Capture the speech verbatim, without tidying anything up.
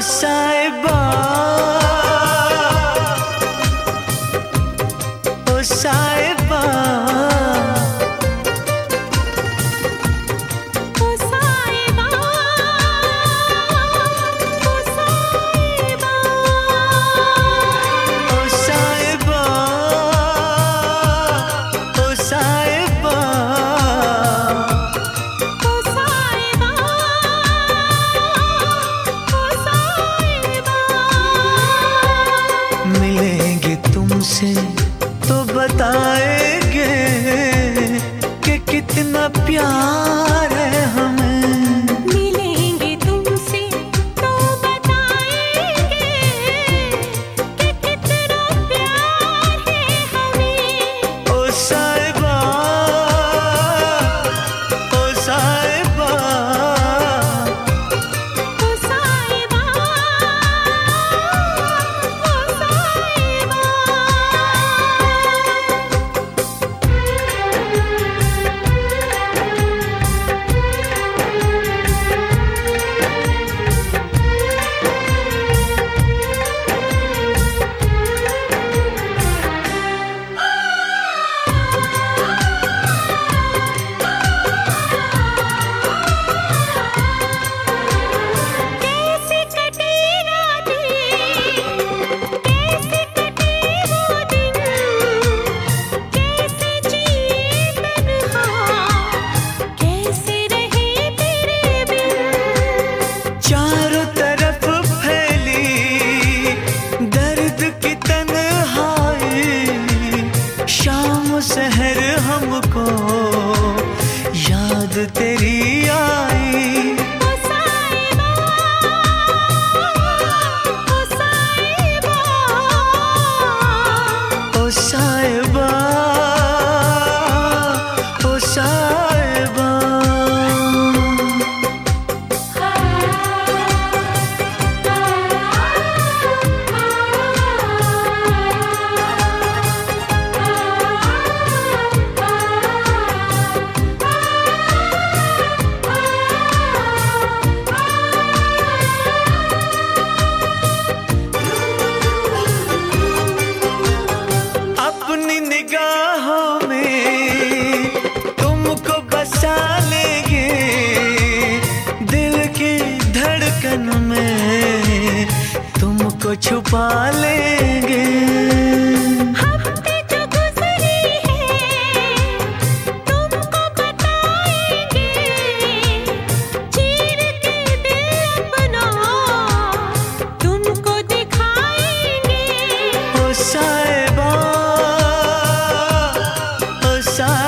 साहिबा ओ साहिबा ओ साहिबा ओ साहिबा ओ साहिबा ओ साहिबा ओ साहिबा ओ साहिबा मिलेंगे तुमसे तो बताएंगे कि कितना प्यार है हमें। मिलेंगे तुमसे तो बताएंगे कि कितना प्यार है हमें। ओ साहिबा ओ साहिबा ओ साहिबा ओ साहिबा कैसे कटे रातें, कैसे कटे वो दिन, कैसे जिए तन्हा, कैसे रहे तेरे बिन। चारों तरफ फैली दर्द की तन्हाई, शाम सहर हमको याद तेरी आई। ओ साहिबा ओ साहिबा ओ साहिबा ओ साहिबा अपनी निगाहों में तुमको बसा लेंगे, दिल की धड़कन में तुमको छुपा लेंगे। हफ्ते जो गुजरे हैं तुमको बताएंगे, चीर के दिल अपना तुमको दिखाएंगे। ओ साहिबा ओ साहिबा